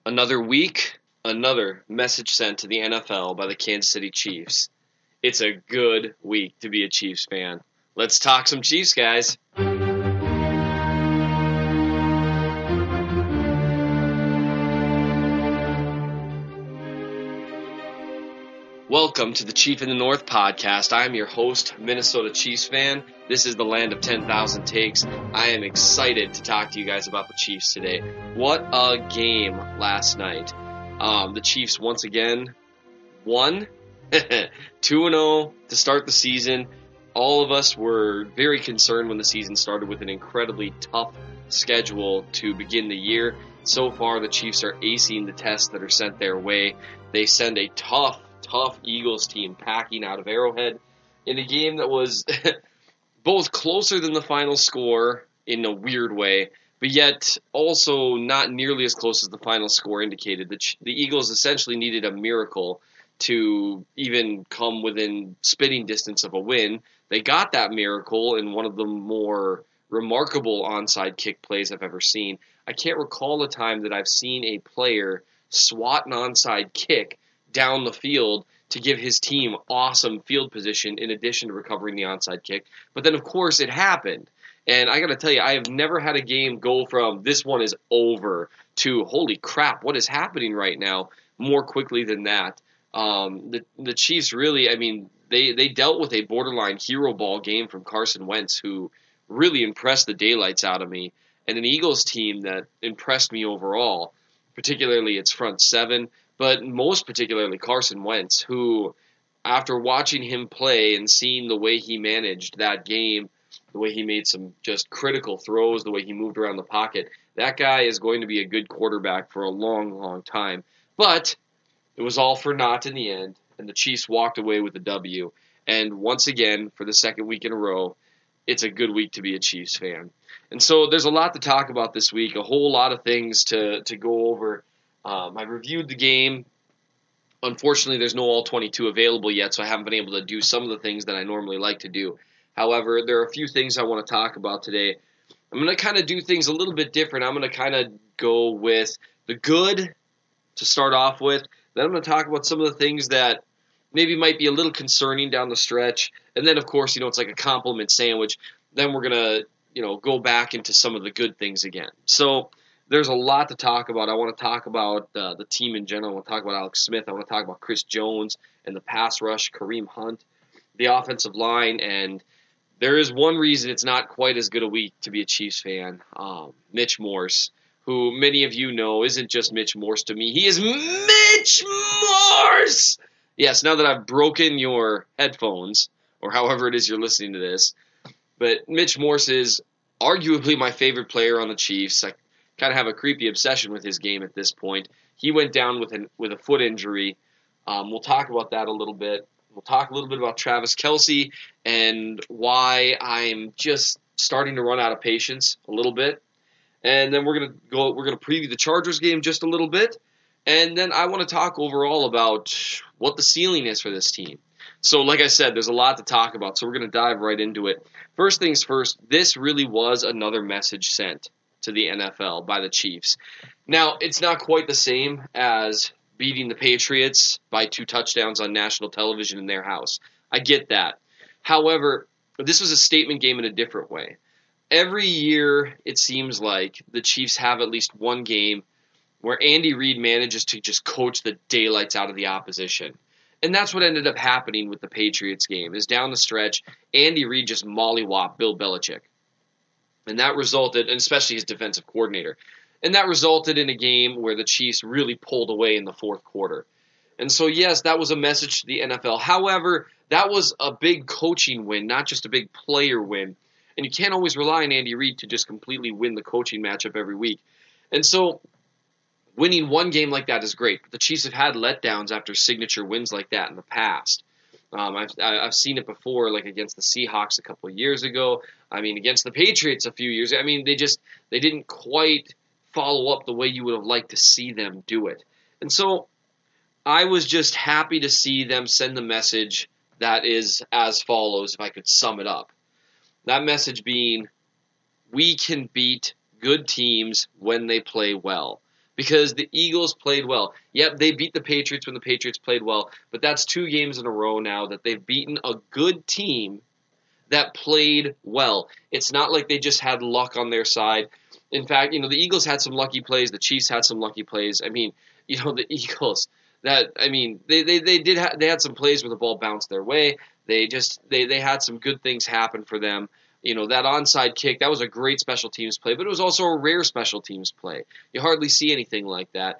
Another week, another message sent to the NFL by the Kansas City Chiefs. It's a good week to be a Chiefs fan. Let's talk some Chiefs, guys. Welcome to the Chief in the North podcast. I am your host, Minnesota Chiefs fan. This is the land of 10,000 takes. I am excited to talk to you guys about the Chiefs today. What a game last night. The Chiefs once again won 2-0 to start the season. All of us were very concerned when the season started with an incredibly tough schedule to begin the year. So far, the Chiefs are acing the tests that are sent their way. They send a tough Eagles team packing out of Arrowhead in a game that was both closer than the final score in a weird way, but yet also not nearly as close as the final score indicated. The Eagles essentially needed a miracle to even come within spitting distance of a win. They got that miracle in one of the more remarkable onside kick plays I've ever seen. I can't recall a time that I've seen a player swat an onside kick down the field to give his team awesome field position in addition to recovering the onside kick. But then, of course, it happened. And I got to tell you, I have never had a game go from this one is over to holy crap, what is happening right now more quickly than that. The Chiefs really, they dealt with a borderline hero ball game from Carson Wentz, who really impressed the daylights out of me, and an Eagles team that impressed me overall, particularly its front seven. But most particularly Carson Wentz, who, after watching him play and seeing the way he managed that game, the way he made some just critical throws, the way he moved around the pocket, that guy is going to be a good quarterback for a long, long time. But it was all for naught in the end, and the Chiefs walked away with a W. And once again, for the second week in a row, it's a good week to be a Chiefs fan. And so there's a lot to talk about this week, a whole lot of things to go over. I reviewed the game. Unfortunately, there's no All-22 available yet, so I haven't been able to do some of the things that I normally like to do. However, there are a few things I want to talk about today. I'm going to kind of do things a little bit different. I'm going to kind of go with the good to start off with. Then I'm going to talk about some of the things that maybe might be a little concerning down the stretch. And then, of course, it's like a compliment sandwich. Then we're going to, go back into some of the good things again. So there's a lot to talk about. I want to talk about the team in general. I want to talk about Alex Smith. I want to talk about Chris Jones and the pass rush, Kareem Hunt, the offensive line. And there is one reason it's not quite as good a week to be a Chiefs fan. Mitch Morse, who many of you know isn't just Mitch Morse to me. He is Mitch Morse! Yes, now that I've broken your headphones, or however it is you're listening to this, but Mitch Morse is arguably my favorite player on the Chiefs. I kind of have a creepy obsession with his game at this point. He went down with a foot injury. We'll talk about that a little bit. We'll talk a little bit about Travis Kelce and why I'm just starting to run out of patience a little bit. And then we're gonna preview the Chargers game just a little bit. And then I want to talk overall about what the ceiling is for this team. So like I said, there's a lot to talk about, so we're going to dive right into it. First things first, this really was another message sent to the NFL by the Chiefs. Now, it's not quite the same as beating the Patriots by 2 touchdowns on national television in their house. I get that. However, this was a statement game in a different way. Every year, it seems like the Chiefs have at least one game where Andy Reid manages to just coach the daylights out of the opposition. And that's what ended up happening with the Patriots game, is down the stretch, Andy Reid just mollywopped Bill Belichick. And that resulted, and especially his defensive coordinator, and that resulted in a game where the Chiefs really pulled away in the fourth quarter. And so, yes, that was a message to the NFL. However, that was a big coaching win, not just a big player win. And you can't always rely on Andy Reid to just completely win the coaching matchup every week. And so winning one game like that is great, but the Chiefs have had letdowns after signature wins like that in the past. I've seen it before, like against the Seahawks a couple of years ago. Against the Patriots a few years ago. They didn't quite follow up the way you would have liked to see them do it. And so I was just happy to see them send the message that is as follows, if I could sum it up. That message being, we can beat good teams when they play well. because the Eagles played well. Yep, they beat the Patriots when the Patriots played well, but that's 2 games in a row now that they've beaten a good team that played well. It's not like they just had luck on their side. In fact, the Eagles had some lucky plays. The Chiefs had some lucky plays. I mean, the Eagles, they had some plays where the ball bounced their way. They had some good things happen for them. That onside kick, that was a great special teams play, but it was also a rare special teams play. You hardly see anything like that.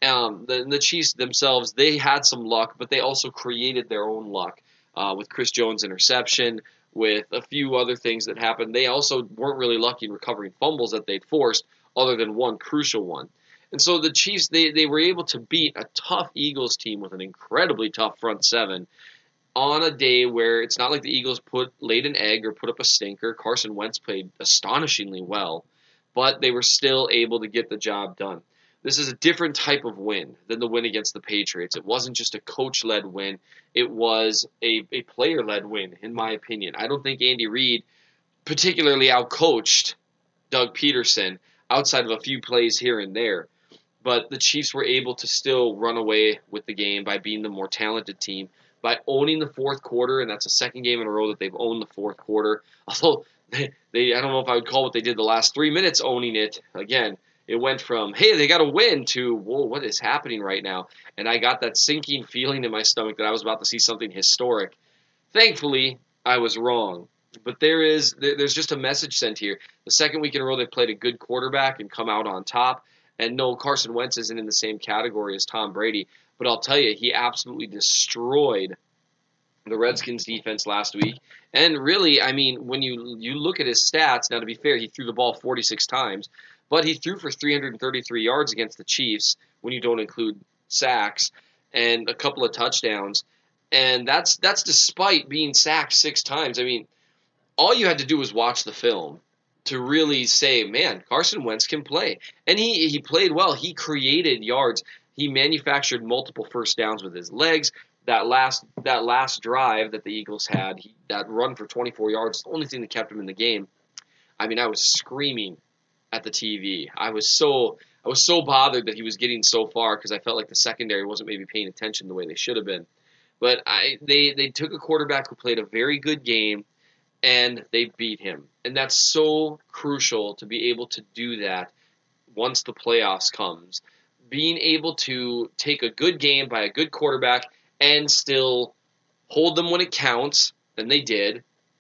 The Chiefs themselves, they had some luck, but they also created their own luck with Chris Jones' interception, with a few other things that happened. They also weren't really lucky in recovering fumbles that they'd forced, other than one crucial one. And so the Chiefs, they were able to beat a tough Eagles team with an incredibly tough front seven on a day where it's not like the Eagles laid an egg or put up a stinker. Carson Wentz played astonishingly well, but they were still able to get the job done. This is a different type of win than the win against the Patriots. It wasn't just a coach-led win. It was a player-led win, in my opinion. I don't think Andy Reid particularly outcoached Doug Peterson outside of a few plays here and there. But the Chiefs were able to still run away with the game by being the more talented team, by owning the fourth quarter, and that's the second game in a row that they've owned the fourth quarter. Although, I don't know if I would call what they did the last 3 minutes owning it. Again, it went from, hey, they got to win, to, whoa, what is happening right now? And I got that sinking feeling in my stomach that I was about to see something historic. Thankfully, I was wrong. But there's just a message sent here. The second week in a row they played a good quarterback and come out on top. And no, Carson Wentz isn't in the same category as Tom Brady. But I'll tell you, he absolutely destroyed the Redskins defense last week. And really, I mean, when you look at his stats, now to be fair, he threw the ball 46 times. But he threw for 333 yards against the Chiefs when you don't include sacks and a couple of touchdowns. And that's despite being sacked 6 times. I mean, all you had to do was watch the film to really say, man, Carson Wentz can play. And he played well. He created yards. He manufactured multiple first downs with his legs. That last drive that the Eagles had, that run for 24 yards, the only thing that kept him in the game. I mean, I was screaming at the TV. I was so bothered that he was getting so far because I felt like the secondary wasn't maybe paying attention the way they should have been. But they took a quarterback who played a very good game, and they beat him. And that's so crucial to be able to do that once the playoffs comes. Being able to take a good game by a good quarterback and still hold them when it counts, and they did.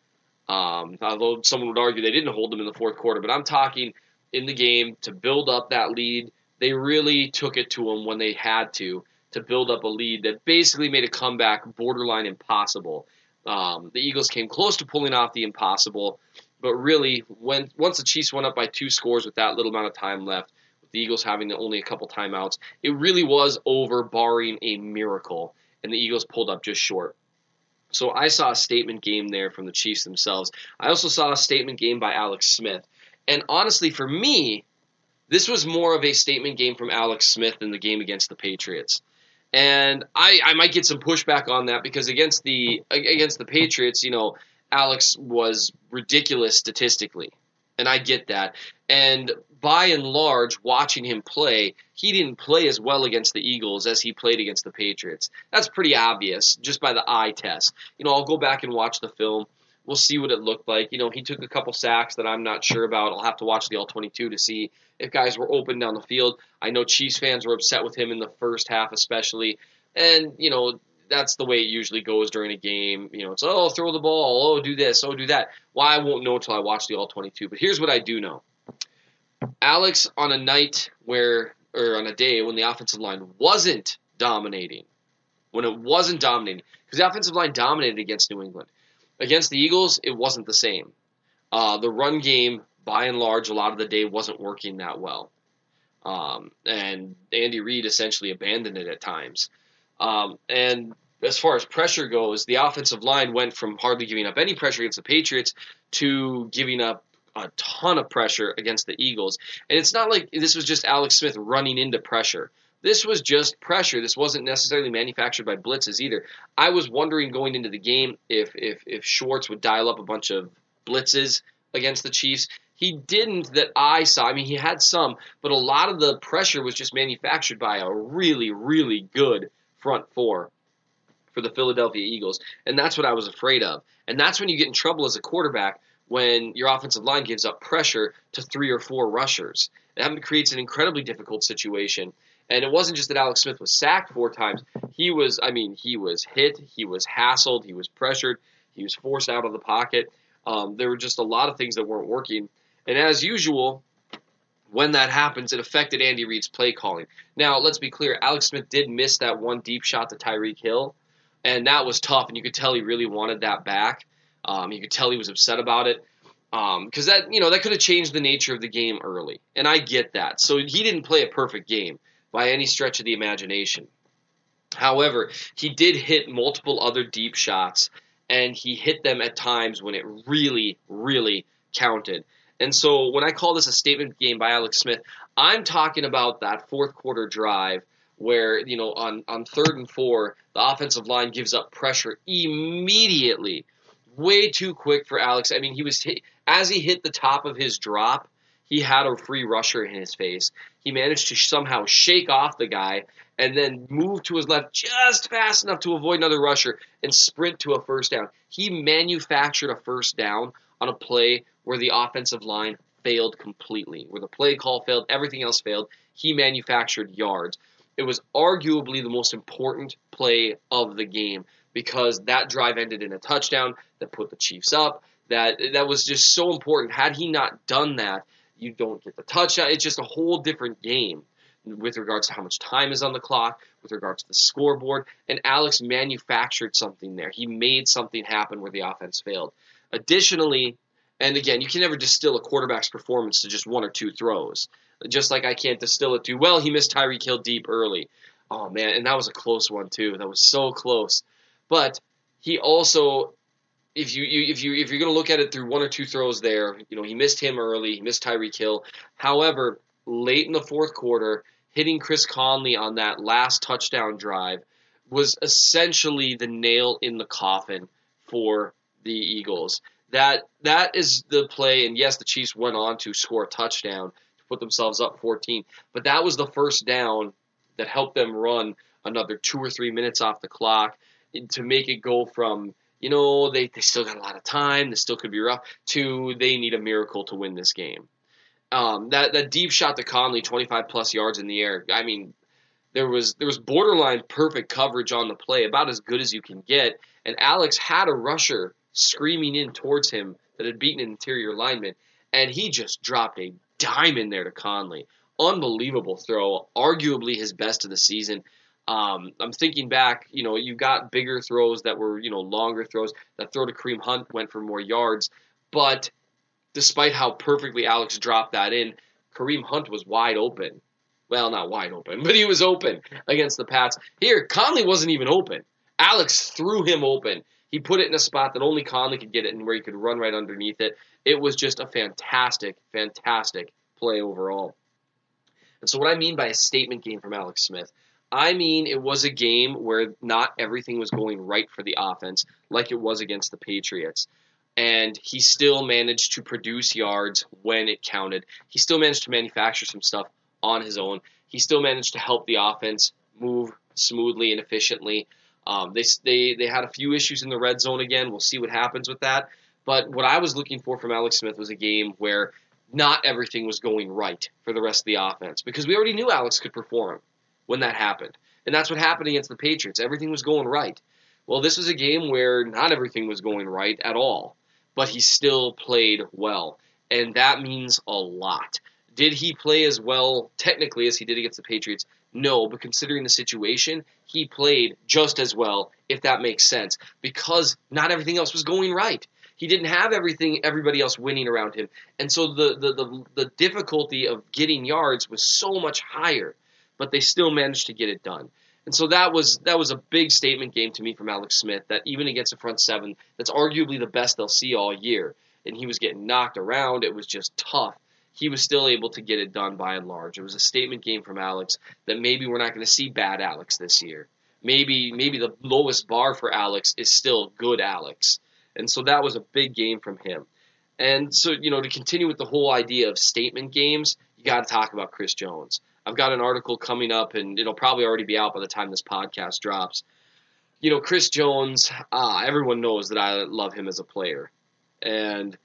Although someone would argue they didn't hold them in the fourth quarter, but I'm talking in the game to build up that lead. They really took it to them when they had to build up a lead that basically made a comeback borderline impossible. The Eagles came close to pulling off the impossible, but really, once the Chiefs went up by 2 scores with that little amount of time left, with the Eagles having only a couple timeouts, it really was over, barring a miracle, and the Eagles pulled up just short. So I saw a statement game there from the Chiefs themselves. I also saw a statement game by Alex Smith. And honestly, for me, this was more of a statement game from Alex Smith than the game against the Patriots. And I might get some pushback on that because against the Patriots, Alex was ridiculous statistically. And I get that. And by and large, watching him play, he didn't play as well against the Eagles as he played against the Patriots. That's pretty obvious just by the eye test. I'll go back and watch the film. We'll see what it looked like. He took a couple sacks that I'm not sure about. I'll have to watch the All-22 to see if guys were open down the field. I know Chiefs fans were upset with him in the first half especially. And, that's the way it usually goes during a game. It's, throw the ball, do this, do that. Well, I won't know until I watch the All-22. But here's what I do know. Alex, on a day when the offensive line wasn't dominating, because the offensive line dominated against New England. Against the Eagles, it wasn't the same. The run game, by and large, a lot of the day wasn't working that well. And Andy Reid essentially abandoned it at times. And as far as pressure goes, the offensive line went from hardly giving up any pressure against the Patriots to giving up a ton of pressure against the Eagles. And it's not like this was just Alex Smith running into pressure. This was just pressure. This wasn't necessarily manufactured by blitzes either. I was wondering going into the game if Schwartz would dial up a bunch of blitzes against the Chiefs. He didn't that I saw. I mean, he had some, but a lot of the pressure was just manufactured by a really, really good front four for the Philadelphia Eagles. And that's what I was afraid of. And that's when you get in trouble as a quarterback when your offensive line gives up pressure to 3 or 4 rushers. That creates an incredibly difficult situation. And it wasn't just that Alex Smith was sacked 4 times. He was hit, he was hassled, he was pressured, he was forced out of the pocket. There were just a lot of things that weren't working. And as usual, when that happens, it affected Andy Reid's play calling. Now, let's be clear, Alex Smith did miss that one deep shot to Tyreek Hill, and that was tough, and you could tell he really wanted that back. You could tell he was upset about it because that could have changed the nature of the game early, and I get that. So he didn't play a perfect game by any stretch of the imagination. However, he did hit multiple other deep shots, and he hit them at times when it really, really counted. And so when I call this a statement game by Alex Smith, I'm talking about that fourth quarter drive where, on 3rd and 4, the offensive line gives up pressure immediately. Way too quick for Alex. I mean, as he hit the top of his drop, he had a free rusher in his face. He managed to somehow shake off the guy and then move to his left just fast enough to avoid another rusher and sprint to a first down. He manufactured a first down on a play where the offensive line failed completely, where the play call failed, everything else failed. He manufactured yards. It was arguably the most important play of the game because that drive ended in a touchdown that put the Chiefs up. That was just so important. Had he not done that, you don't get the touchdown. It's just a whole different game with regards to how much time is on the clock, with regards to the scoreboard. And Alex manufactured something there. He made something happen where the offense failed. Additionally, and again, you can never distill a quarterback's performance to just 1 or 2 throws. Just like I can't distill it to, well, he missed Tyreek Hill deep early. Oh, man, and that was a close one, too. That was so close. But he also, if you're going to look at it through 1 or 2 throws there, he missed him early, he missed Tyreek Hill. However, late in the fourth quarter, hitting Chris Conley on that last touchdown drive was essentially the nail in the coffin for the Eagles. That is the play, and yes, the Chiefs went on to score a touchdown to put themselves up 14, but that was the first down that helped them run another 2 or 3 minutes off the clock to make it go from, they still got a lot of time, this still could be rough, to they need a miracle to win this game. That deep shot to Conley, 25-plus yards in the air, I mean, there was borderline perfect coverage on the play, about as good as you can get, and Alex had a rusher screaming in towards him that had beaten an interior lineman, and he just dropped a dime in there to Conley. Unbelievable throw, arguably his best of the season. I'm thinking back, you got bigger throws that were, longer throws. That throw to Kareem Hunt went for more yards, but despite how perfectly Alex dropped that in, Kareem Hunt was wide open. Well, not wide open, but he was open against the Pats. Here, Conley wasn't even open. Alex threw him open. He put it in a spot that only Conley could get it and where he could run right underneath it. It was just a fantastic, fantastic play overall. And so what I mean by a statement game from Alex Smith, I mean it was a game where not everything was going right for the offense like it was against the Patriots. And he still managed to produce yards when it counted. He still managed to manufacture some stuff on his own. He still managed to help the offense move smoothly and efficiently. They had a few issues in the red zone again. We'll see what happens with that. But what I was looking for from Alex Smith was a game where not everything was going right for the rest of the offense because we already knew Alex could perform when that happened. And that's what happened against the Patriots. Everything was going right. Well, this was a game where not everything was going right at all, but he still played well. And that means a lot. Did he play as well technically as he did against the Patriots? No, but considering the situation, he played just as well, if that makes sense, because not everything else was going right. He didn't have everybody else winning around him. And so the difficulty of getting yards was so much higher, but they still managed to get it done. And so that was a big statement game to me from Alex Smith, that even against a front seven that's arguably the best they'll see all year, and he was getting knocked around, it was just tough. He was still able to get it done by and large. It was a statement game from Alex that maybe we're not going to see bad Alex this year. Maybe the lowest bar for Alex is still good Alex. And so that was a big game from him. And so, to continue with the whole idea of statement games, you got to talk about Chris Jones. I've got an article coming up, and it'll probably already be out by the time this podcast drops. Chris Jones, everyone knows that I love him as a player. And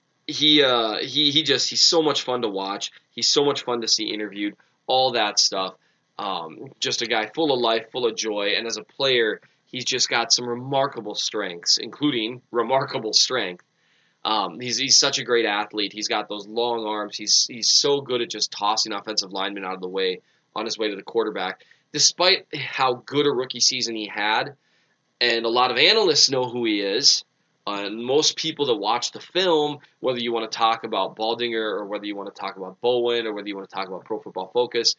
he's so much fun to watch. He's so much fun to see interviewed, all that stuff. Just a guy full of life, full of joy. And as a player, he's just got some remarkable strengths, including remarkable strength. He's such a great athlete. He's got those long arms. He's so good at just tossing offensive linemen out of the way on his way to the quarterback. Despite how good a rookie season he had, and a lot of analysts know who he is, and most people that watch the film, whether you want to talk about Baldinger or whether you want to talk about Bowen or whether you want to talk about Pro Football Focus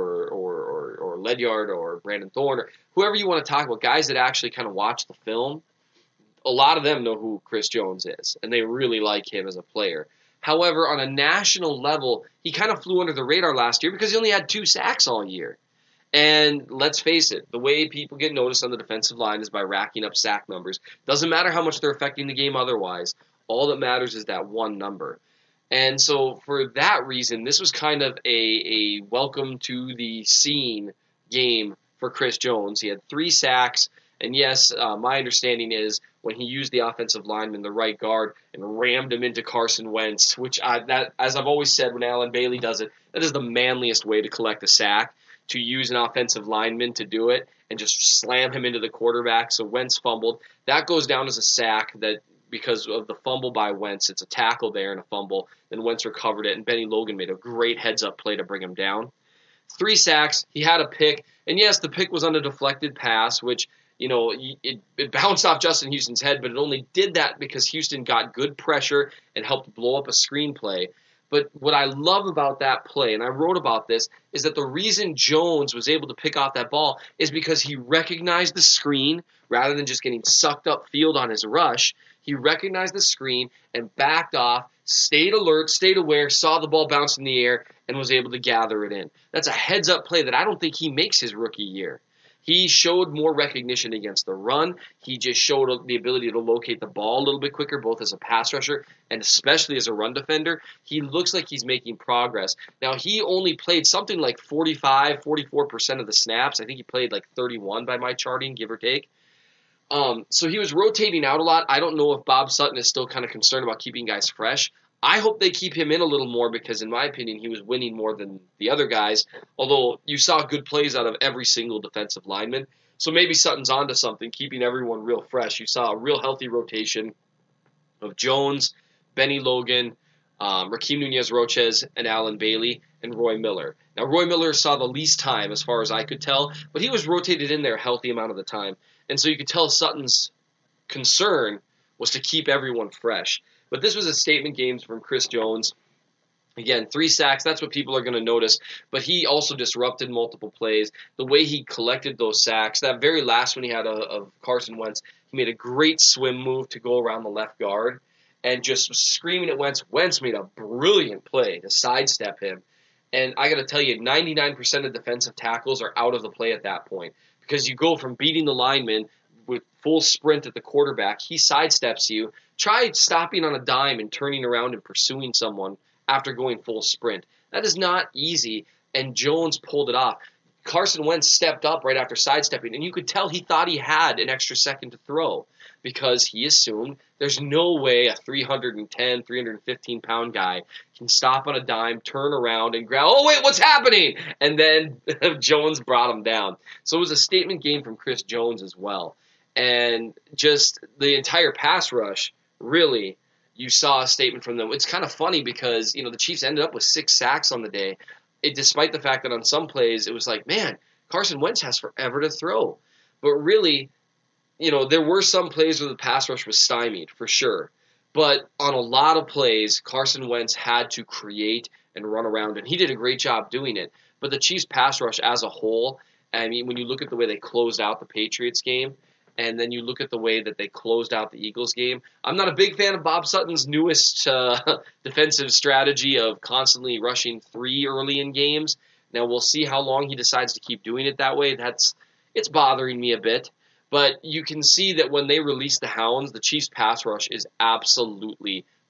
or Ledyard or Brandon Thorne or whoever you want to talk about, guys that actually kind of watch the film, a lot of them know who Chris Jones is, and they really like him as a player. However, on a national level, he kind of flew under the radar last year because he only had 2 sacks all year. And let's face it, the way people get noticed on the defensive line is by racking up sack numbers. Doesn't matter how much they're affecting the game otherwise. All that matters is that one number. And so for that reason, this was kind of a welcome to the scene game for Chris Jones. He had 3 sacks. And yes, my understanding is when he used the offensive lineman, the right guard, and rammed him into Carson Wentz, as I've always said when Alan Bailey does it, that is the manliest way to collect a sack, to use an offensive lineman to do it and just slam him into the quarterback. So Wentz fumbled. That goes down as a sack that because of the fumble by Wentz. It's a tackle there and a fumble. Then Wentz recovered it, and Benny Logan made a great heads-up play to bring him down. 3 sacks. He had a pick. And yes, the pick was on a deflected pass, which it bounced off Justin Houston's head, but it only did that because Houston got good pressure and helped blow up a screenplay. But what I love about that play, and I wrote about this, is that the reason Jones was able to pick off that ball is because he recognized the screen rather than just getting sucked up field on his rush. He recognized the screen and backed off, stayed alert, stayed aware, saw the ball bounce in the air, and was able to gather it in. That's a heads-up play that I don't think he makes his rookie year. He showed more recognition against the run. He just showed the ability to locate the ball a little bit quicker, both as a pass rusher and especially as a run defender. He looks like he's making progress. Now, he only played something like 44% of the snaps. I think he played like 31 by my charting, give or take. So he was rotating out a lot. I don't know if Bob Sutton is still kind of concerned about keeping guys fresh. I hope they keep him in a little more because, in my opinion, he was winning more than the other guys, although you saw good plays out of every single defensive lineman. So maybe Sutton's onto something, keeping everyone real fresh. You saw a real healthy rotation of Jones, Benny Logan, Rakeem Nunez-Roches, and Alan Bailey, and Roy Miller. Now, Roy Miller saw the least time as far as I could tell, but he was rotated in there a healthy amount of the time. And so you could tell Sutton's concern was to keep everyone fresh. But this was a statement game from Chris Jones. Again, 3 sacks, that's what people are going to notice. But he also disrupted multiple plays. The way he collected those sacks, that very last one he had of Carson Wentz, he made a great swim move to go around the left guard and just screaming at Wentz. Wentz made a brilliant play to sidestep him. And I got to tell you, 99% of defensive tackles are out of the play at that point because you go from beating the lineman with full sprint at the quarterback, he sidesteps you. Try stopping on a dime and turning around and pursuing someone after going full sprint. That is not easy, and Jones pulled it off. Carson Wentz stepped up right after sidestepping, and you could tell he thought he had an extra second to throw because he assumed there's no way a 310, 315-pound guy can stop on a dime, turn around, and grab, oh, wait, what's happening? And then Jones brought him down. So it was a statement game from Chris Jones as well. And just the entire pass rush, really, you saw a statement from them. It's kind of funny because, the Chiefs ended up with 6 sacks on the day, despite the fact that on some plays it was like, man, Carson Wentz has forever to throw. But really, there were some plays where the pass rush was stymied, for sure. But on a lot of plays, Carson Wentz had to create and run around, and he did a great job doing it. But the Chiefs' pass rush as a whole, I mean, when you look at the way they closed out the Patriots game, and then you look at the way that they closed out the Eagles game. I'm not a big fan of Bob Sutton's newest defensive strategy of constantly rushing 3 early in games. Now, we'll see how long he decides to keep doing it that way. It's bothering me a bit. But you can see that when they release the Hounds, the Chiefs' pass rush is absolutely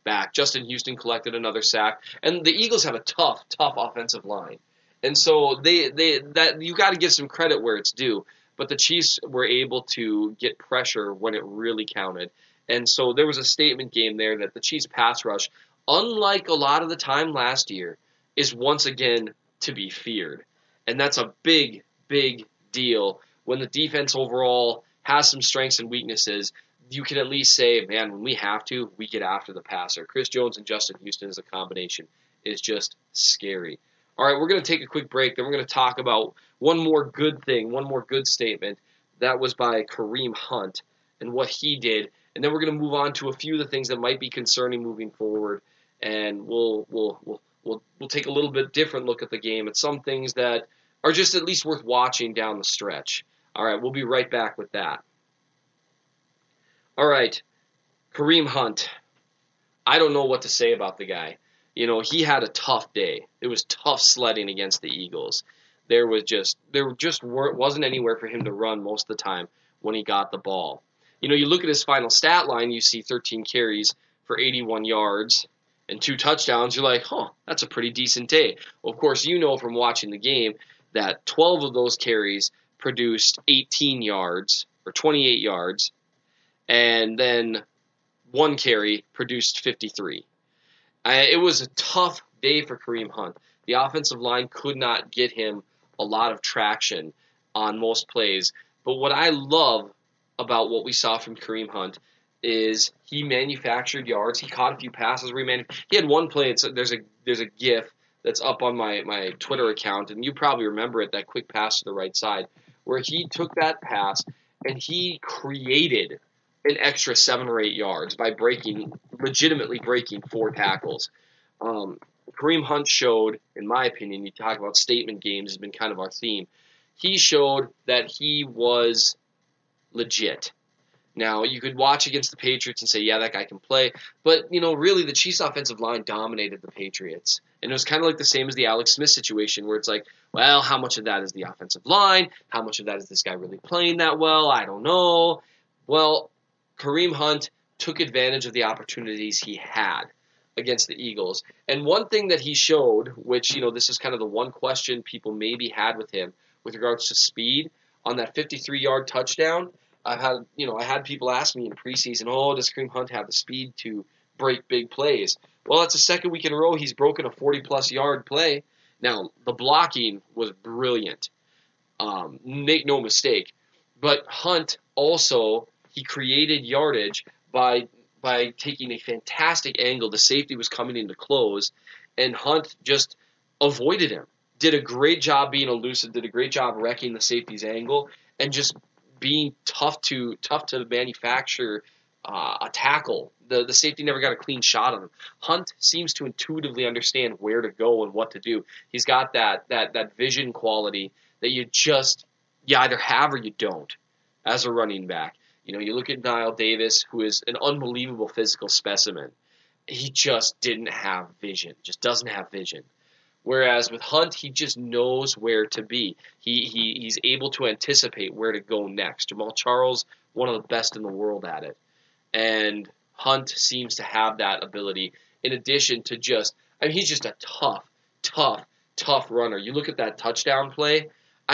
back. Justin Houston collected another sack, and the Eagles have a tough offensive line, and so that you got to give some credit where it's due. But the Chiefs were able to get pressure when it really counted, and so there was a statement game there that the Chiefs pass rush, unlike a lot of the time last year, is once again to be feared, and that's a big deal when the defense overall has some strengths and weaknesses. You can at least say, man, when we have to, we get after the passer. Chris Jones and Justin Houston as a combination is just scary. All right, we're going to take a quick break. Then we're going to talk about one more good thing, one more good statement. That was by Kareem Hunt and what he did. And then we're going to move on to a few of the things that might be concerning moving forward. And we'll take a little bit different look at the game at some things that are just at least worth watching down the stretch. All right, we'll be right back with that. All right, Kareem Hunt. I don't know what to say about the guy. You know, he had a tough day. It was tough sledding against the Eagles. There wasn't anywhere for him to run most of the time when he got the ball. You know, you look at his final stat line, you see 13 carries for 81 yards and 2 touchdowns. You're like, that's a pretty decent day. Well, of course, you know from watching the game that 12 of those carries produced 18 yards or 28 yards, and then 1 carry produced 53. It was a tough day for Kareem Hunt. The offensive line could not get him a lot of traction on most plays. But what I love about what we saw from Kareem Hunt is he manufactured yards. He caught a few passes. He had one play. There's a GIF that's up on my Twitter account, and you probably remember it, that quick pass to the right side, where he took that pass and he created an extra 7 or 8 yards by legitimately breaking 4 tackles. Kareem Hunt showed, in my opinion, you talk about statement games has been kind of our theme. He showed that he was legit. Now, you could watch against the Patriots and say, yeah, that guy can play. But, really, the Chiefs' offensive line dominated the Patriots. And it was kind of like the same as the Alex Smith situation where it's like, well, how much of that is the offensive line? How much of that is this guy really playing that well? I don't know. Well, Kareem Hunt took advantage of the opportunities he had against the Eagles. And one thing that he showed, which, this is kind of the one question people maybe had with him with regards to speed, on that 53-yard touchdown, I had people ask me in preseason, does Kareem Hunt have the speed to break big plays? Well, it's the second week in a row he's broken a 40-plus yard play. Now, the blocking was brilliant. Make no mistake. But Hunt also, he created yardage by taking a fantastic angle. The safety was coming in to close, and Hunt just avoided him. Did a great job being elusive, did a great job wrecking the safety's angle, and just being tough to manufacture a tackle. The safety never got a clean shot on him. Hunt seems to intuitively understand where to go and what to do. He's got that vision quality that you either have or you don't as a running back. You look at Niall Davis, who is an unbelievable physical specimen. He just didn't have vision, just doesn't have vision. Whereas with Hunt, he just knows where to be. He's able to anticipate where to go next. Jamal Charles, one of the best in the world at it. And Hunt seems to have that ability in addition to he's just a tough runner. You look at that touchdown play,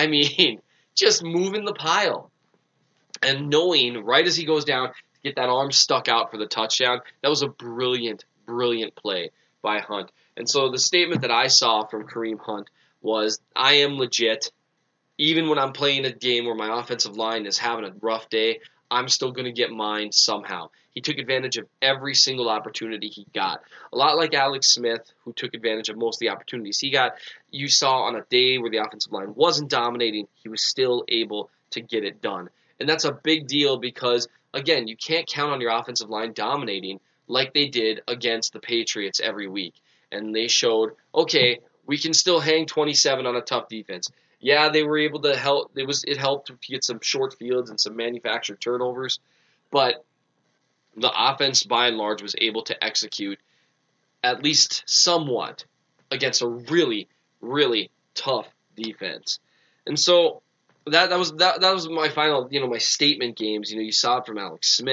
just moving the pile. And knowing right as he goes down, to get that arm stuck out for the touchdown, that was a brilliant play by Hunt. And so the statement that I saw from Kareem Hunt was, I am legit. Even when I'm playing a game where my offensive line is having a rough day, I'm still going to get mine somehow. He took advantage of every single opportunity he got. A lot like Alex Smith, who took advantage of most of the opportunities he got. You saw on a day where the offensive line wasn't dominating, he was still able to get it done. And that's a big deal because, again, you can't count on your offensive line dominating like they did against the Patriots every week. And they showed, okay, we can still hang 27 on a tough defense. Yeah, they were able to help. It helped to get some short fields and some manufactured turnovers. But the offense, by and large, was able to execute at least somewhat against a really, really tough defense. And so that was my final, my statement games. You saw it from Alex Smith.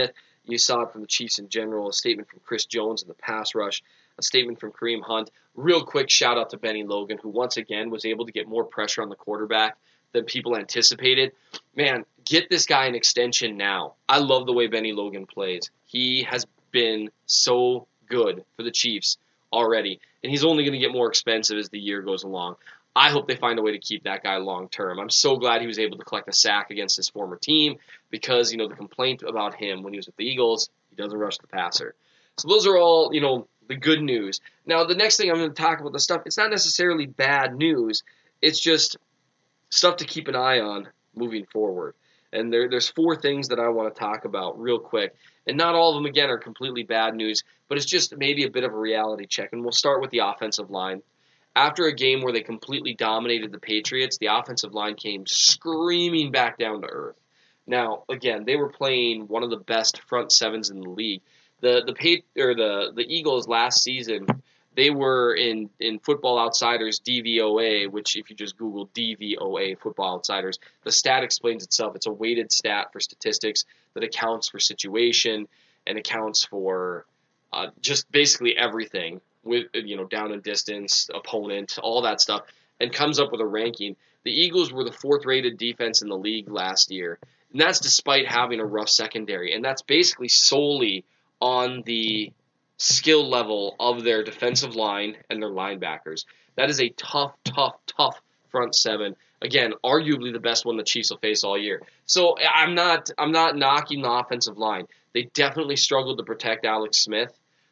You saw it from the Chiefs in general, a statement from Chris Jones in the pass rush, a statement from Kareem Hunt. Real quick shout out to Benny Logan, who once again was able to get more pressure on the quarterback than people anticipated. Man, get this guy an extension now. I love the way Benny Logan plays. He has been so good for the Chiefs already, and he's only going to get more expensive as the year goes along. I hope they find a way to keep that guy long term. I'm so glad he was able to collect a sack against his former team because, the complaint about him when he was with the Eagles, he doesn't rush the passer. So those are all, the good news. Now, the next thing I'm going to talk about, the stuff, it's not necessarily bad news. It's just stuff to keep an eye on moving forward. And there's 4 things that I want to talk about real quick. And not all of them, again, are completely bad news, but it's just maybe a bit of a reality check. And we'll start with the offensive line. After a game where they completely dominated the Patriots, the offensive line came screaming back down to earth. Now, again, they were playing one of the best front sevens in the league. The Eagles last season, they were in Football Outsiders DVOA, which if you just Google DVOA, Football Outsiders, the stat explains itself. It's a weighted stat for statistics that accounts for situation and accounts for just basically everything with, down and distance, opponent, all that stuff, and comes up with a ranking. The Eagles were the 4th-rated defense in the league last year, and that's despite having a rough secondary, and that's basically solely on the skill level of their defensive line and their linebackers. That is a tough front seven. Again, arguably the best one the Chiefs will face all year. So I'm not knocking the offensive line. They definitely struggled to protect Alex Smith.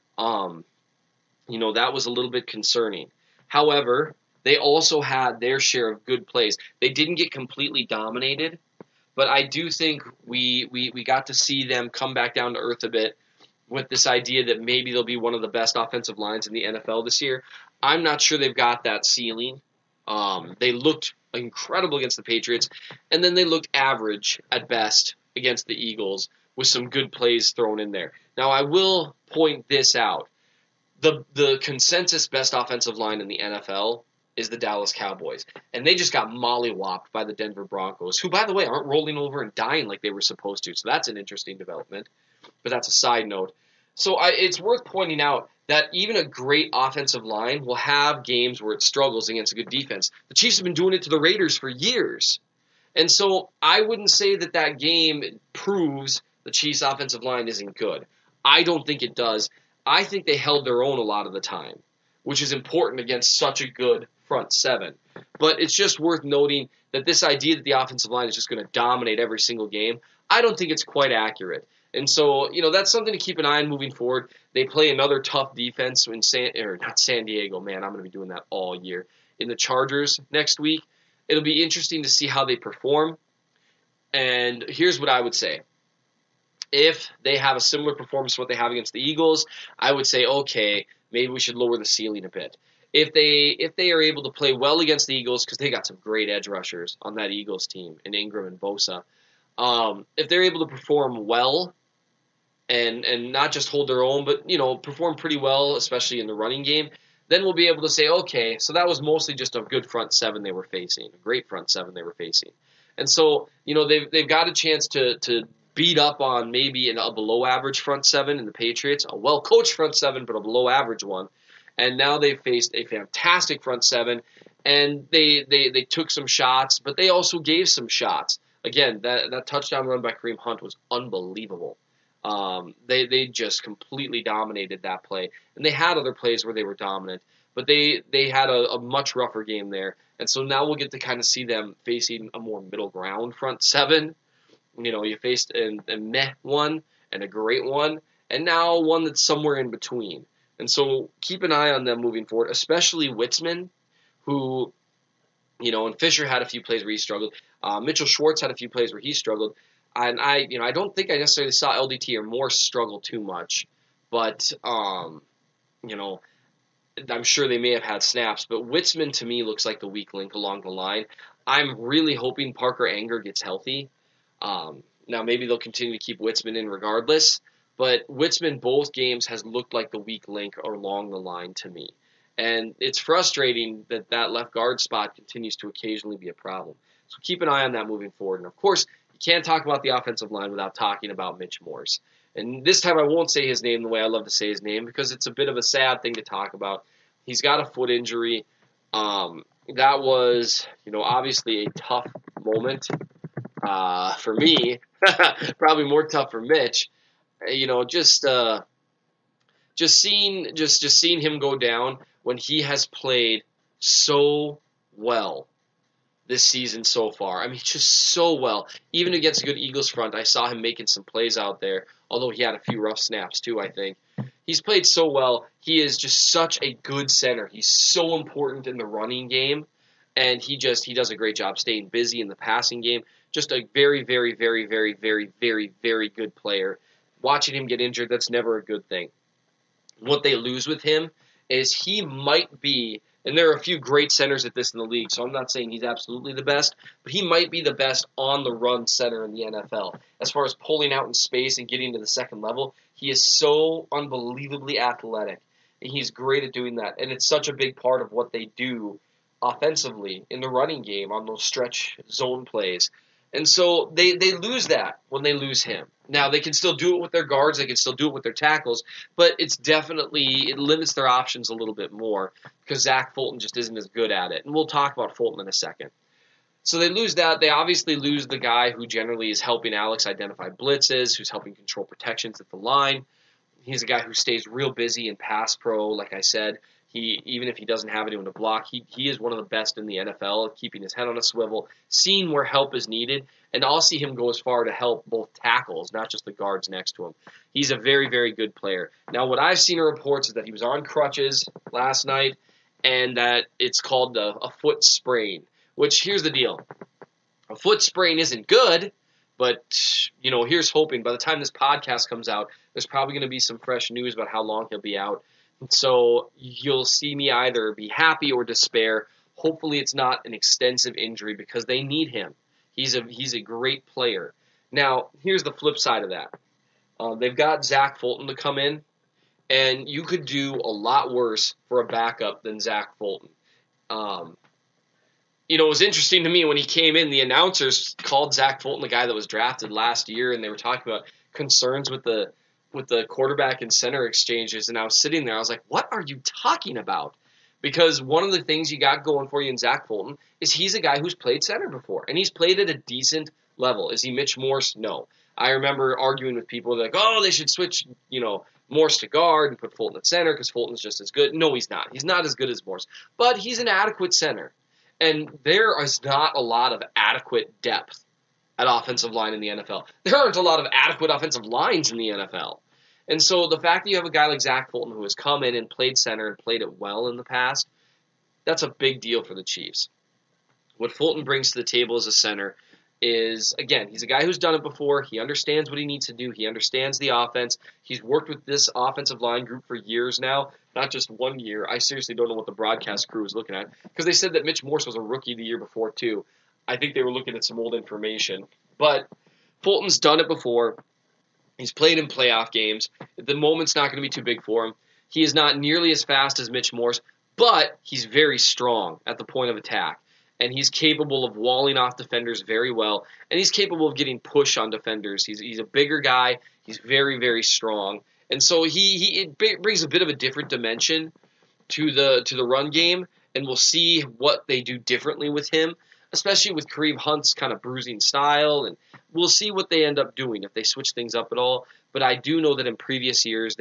That was a little bit concerning. However, they also had their share of good plays. They didn't get completely dominated, but I do think we got to see them come back down to earth a bit with this idea that maybe they'll be one of the best offensive lines in the NFL this year. I'm not sure they've got that ceiling. They looked incredible against the Patriots, and then they looked average at best against the Eagles with some good plays thrown in there. Now, I will point this out. The consensus best offensive line in the NFL is the Dallas Cowboys. And they just got mollywopped by the Denver Broncos, who, by the way, aren't rolling over and dying like they were supposed to. So that's an interesting development. But that's a side note. So it's worth pointing out that even a great offensive line will have games where it struggles against a good defense. The Chiefs have been doing it to the Raiders for years. And so I wouldn't say that game proves the Chiefs' offensive line isn't good. I don't think it does. I think they held their own a lot of the time, which is important against such a good front seven. But it's just worth noting that this idea that the offensive line is just going to dominate every single game, I don't think it's quite accurate. And so, that's something to keep an eye on moving forward. They play another tough defense in not San Diego, man, I'm going to be doing that all year. In the Chargers next week, it'll be interesting to see how they perform. And here's what I would say. If they have a similar performance to what they have against the Eagles, I would say, okay, maybe we should lower the ceiling a bit. If they are able to play well against the Eagles, because they got some great edge rushers on that Eagles team, in Ingram and Bosa, if they're able to perform well and not just hold their own, but perform pretty well, especially in the running game, then we'll be able to say, okay, so that was mostly just a good front seven they were facing, a great front seven they were facing. And so, they've got a chance to beat up on maybe a below-average front seven in the Patriots, a well-coached front seven, but a below-average one. And now they've faced a fantastic front seven, and they took some shots, but they also gave some shots. Again, that touchdown run by Kareem Hunt was unbelievable. They just completely dominated that play. And they had other plays where they were dominant, but they had a much rougher game there. And so now we'll get to kind of see them facing a more middle ground front seven. You faced a meh one and a great one, and now one that's somewhere in between. And so keep an eye on them moving forward, especially Witzman, who, and Fisher had a few plays where he struggled. Mitchell Schwartz had a few plays where he struggled. And I don't think I necessarily saw LDT or Morse struggle too much, but, I'm sure they may have had snaps. But Witzman, to me, looks like the weak link along the line. I'm really hoping Parker Anger gets healthy. Now, maybe they'll continue to keep Witzman in regardless, but Witzman both games has looked like the weak link along the line to me. And it's frustrating that left guard spot continues to occasionally be a problem. So keep an eye on that moving forward. And, of course, you can't talk about the offensive line without talking about Mitch Morse. And this time I won't say his name the way I love to say his name because it's a bit of a sad thing to talk about. He's got a foot injury. That was, obviously a tough moment for me. Probably more tough for Mitch. Just seeing him go down when he has played so well this season so far. I mean, just so well. Even against a good Eagles front, I saw him making some plays out there, although he had a few rough snaps too, I think. He's played so well. He is just such a good center. He's so important in the running game, and he does a great job staying busy in the passing game. Just a very, very, very, very, very, very, very good player. Watching him get injured, that's never a good thing. What they lose with him is he might be, and there are a few great centers at this in the league, so I'm not saying he's absolutely the best, but he might be the best on-the-run center in the NFL. As far as pulling out in space and getting to the second level, he is so unbelievably athletic, and he's great at doing that. And it's such a big part of what they do offensively in the running game on those stretch zone plays. And so they lose that when they lose him. Now, they can still do it with their guards, they can still do it with their tackles, but it limits their options a little bit more because Zach Fulton just isn't as good at it. And we'll talk about Fulton in a second. So they lose that. They obviously lose the guy who generally is helping Alex identify blitzes, who's helping control protections at the line. He's a guy who stays real busy in pass pro, like I said. Even if he doesn't have anyone to block, he is one of the best in the NFL at keeping his head on a swivel, seeing where help is needed, and I'll see him go as far to help both tackles, not just the guards next to him. He's a very, very good player. Now, what I've seen in reports is that he was on crutches last night, and that it's called a foot sprain, which, here's the deal. A foot sprain isn't good, but, here's hoping. By the time this podcast comes out, there's probably going to be some fresh news about how long he'll be out. So you'll see me either be happy or despair. Hopefully it's not an extensive injury because they need him. He's a great player. Now, here's the flip side of that. They've got Zach Fulton to come in, and you could do a lot worse for a backup than Zach Fulton. It was interesting to me when he came in, the announcers called Zach Fulton the guy that was drafted last year, and they were talking about concerns with the quarterback and center exchanges, and I was sitting there, I was like, what are you talking about? Because one of the things you got going for you in Zach Fulton is he's a guy who's played center before, and he's played at a decent level. Is he Mitch Morse? No. I remember arguing with people like, they should switch, Morse to guard and put Fulton at center because Fulton's just as good. No, he's not. He's not as good as Morse, but he's an adequate center, and there is not a lot of adequate depth at offensive line in the NFL. There aren't a lot of adequate offensive lines in the NFL. And so the fact that you have a guy like Zach Fulton who has come in and played center and played it well in the past, that's a big deal for the Chiefs. What Fulton brings to the table as a center is, again, he's a guy who's done it before. He understands what he needs to do. He understands the offense. He's worked with this offensive line group for years now, not just 1 year. I seriously don't know what the broadcast crew was looking at because they said that Mitch Morse was a rookie the year before too. I think they were looking at some old information. But Fulton's done it before. He's played in playoff games. The moment's not going to be too big for him. He is not nearly as fast as Mitch Morse, but he's very strong at the point of attack. And he's capable of walling off defenders very well. And he's capable of getting push on defenders. He's a bigger guy. He's very, very strong. And so it brings a bit of a different dimension to the run game. And we'll see what they do differently with him, especially with Kareem Hunt's kind of bruising style, and we'll see what they end up doing if they switch things up at all. But I do know that in previous years,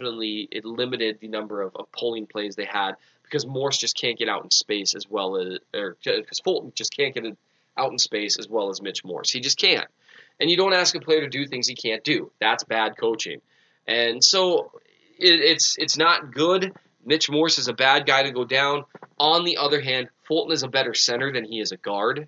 it limited the number of pulling plays they had because Morse just can't get out in space as well as, or because Fulton just can't get it out in space as well as Mitch Morse. He just can't. And you don't ask a player to do things he can't do. That's bad coaching. And so it's not good. Mitch Morse is a bad guy to go down. On the other hand, Fulton is a better center than he is a guard.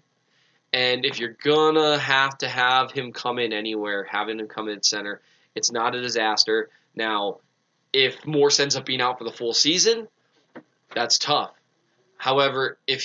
And if you're going to have him come in anywhere, having him come in center, it's not a disaster. Now, if Morse ends up being out for the full season, that's tough. However, if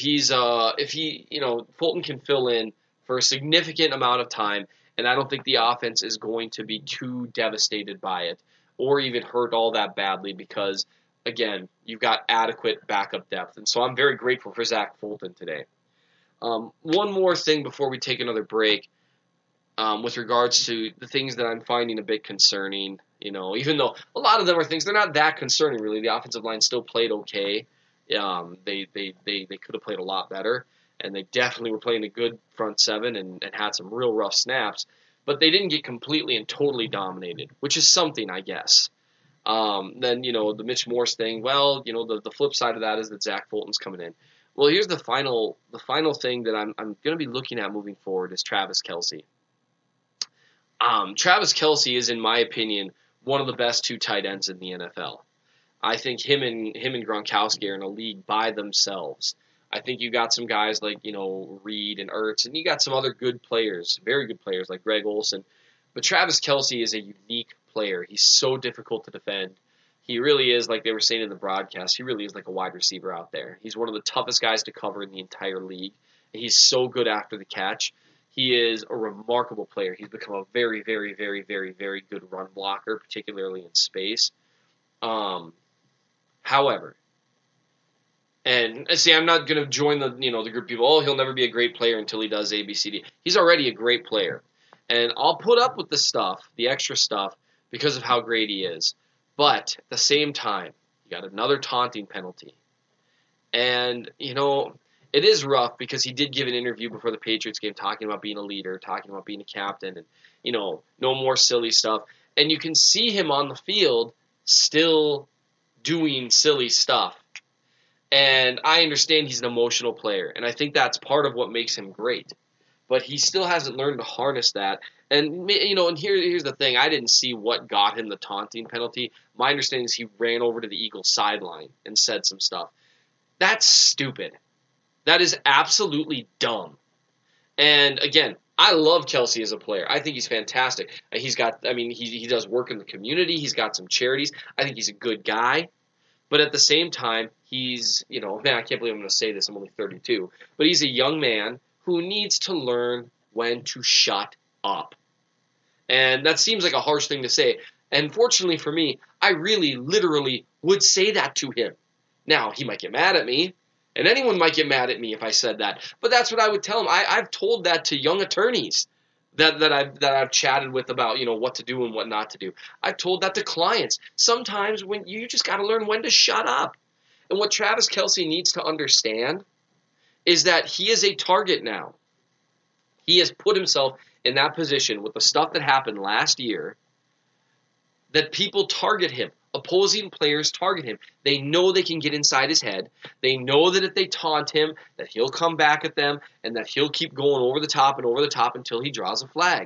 Fulton can fill in for a significant amount of time, and I don't think the offense is going to be too devastated by it or even hurt all that badly because, again, you've got adequate backup depth. And so I'm very grateful for Zach Fulton today. One more thing before we take another break. with regards to the things that I'm finding a bit concerning. Even though a lot of them are things, they're not that concerning really. The offensive line still played okay. They could have played a lot better, and they definitely were playing a good front seven and had some real rough snaps. But they didn't get completely and totally dominated, which is something, I guess. Then, the Mitch Morse thing, well, the flip side of that is that Zach Fulton's coming in. Well, here's the final thing that I'm going to be looking at moving forward is Travis Kelce. Travis Kelce is, in my opinion, one of the best two tight ends in the NFL. I think him and Gronkowski are in a league by themselves. I think you got some guys like, Reed and Ertz, and you got some other good players, very good players like Greg Olsen. But Travis Kelce is a unique player. He's so difficult to defend. He really is, like they were saying in the broadcast, he really is like a wide receiver out there. He's one of the toughest guys to cover in the entire league. He's so good after the catch. He is a remarkable player. He's become a very, very, very, very, very good run blocker, particularly in space. However, and see, I'm not going to join the group of people, oh, he'll never be a great player until he does A, B, C, D. He's already a great player. And I'll put up with the stuff, the extra stuff, because of how great he is. But at the same time, you got another taunting penalty. And, it is rough because he did give an interview before the Patriots game talking about being a leader, talking about being a captain, and, no more silly stuff. And you can see him on the field still doing silly stuff. And I understand he's an emotional player, and I think that's part of what makes him great. But he still hasn't learned to harness that. And, and here's the thing. I didn't see what got him the taunting penalty. My understanding is he ran over to the Eagles sideline and said some stuff. That's stupid. That is absolutely dumb. And, again, I love Kelce as a player. I think he's fantastic. He does work in the community. He's got some charities. I think he's a good guy. But at the same time, he's, man, I can't believe I'm going to say this. I'm only 32. But he's a young man who needs to learn when to shut up. And that seems like a harsh thing to say. And fortunately for me, I really, literally would say that to him. Now, he might get mad at me, and anyone might get mad at me if I said that. But that's what I would tell him. I've told that to young attorneys that I've chatted with about, what to do and what not to do. I've told that to clients. Sometimes when you just got to learn when to shut up. And what Travis Kelce needs to understand is that he is a target now. He has put himself in that position with the stuff that happened last year that people target him. Opposing players target him. They know they can get inside his head. They know that if they taunt him, that he'll come back at them and that he'll keep going over the top until he draws a flag.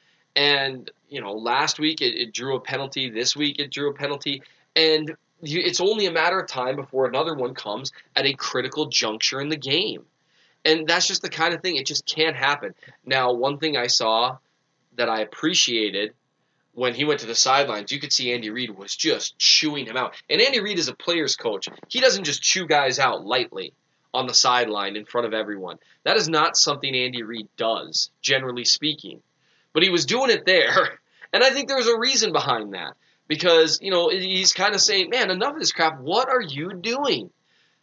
And, last week it drew a penalty. This week it drew a penalty. And it's only a matter of time before another one comes at a critical juncture in the game. And that's just the kind of thing. It just can't happen. Now, one thing I saw that I appreciated when he went to the sidelines, you could see Andy Reid was just chewing him out. And Andy Reid is a player's coach. He doesn't just chew guys out lightly on the sideline in front of everyone. That is not something Andy Reid does, generally speaking. But he was doing it there. And I think there was a reason behind that. Because, he's kind of saying, man, enough of this crap. What are you doing?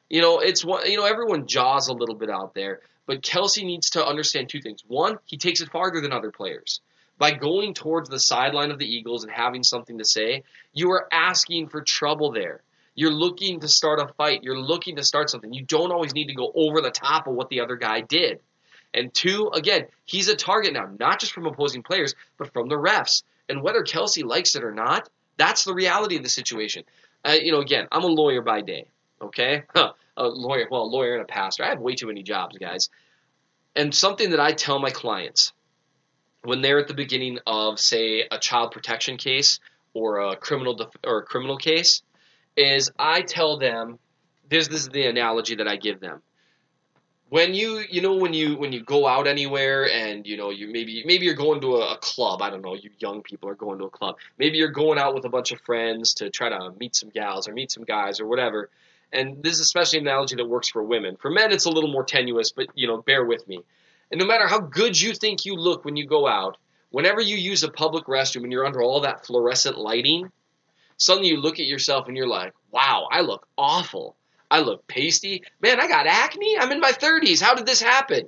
Everyone jaws a little bit out there. But Kelce needs to understand two things. One, he takes it farther than other players. By going towards the sideline of the Eagles and having something to say, you are asking for trouble there. You're looking to start a fight. You're looking to start something. You don't always need to go over the top of what the other guy did. And two, again, he's a target now, not just from opposing players, but from the refs. And whether Kelce likes it or not, that's the reality of the situation. Again, I'm a lawyer by day, okay? A lawyer and a pastor. I have way too many jobs, guys. And something that I tell my clients when they're at the beginning of, say, a child protection case or a criminal case, is I tell them, this is the analogy that I give them. When when you go out anywhere and you maybe you're going to a club, I don't know, you young people are going to a club. Maybe you're going out with a bunch of friends to try to meet some gals or meet some guys or whatever. And this is especially an analogy that works for women. For men, it's a little more tenuous, but bear with me. And no matter how good you think you look when you go out, whenever you use a public restroom and you're under all that fluorescent lighting, suddenly you look at yourself and you're like, wow, I look awful. I look pasty. Man, I got acne. I'm in my 30s. How did this happen?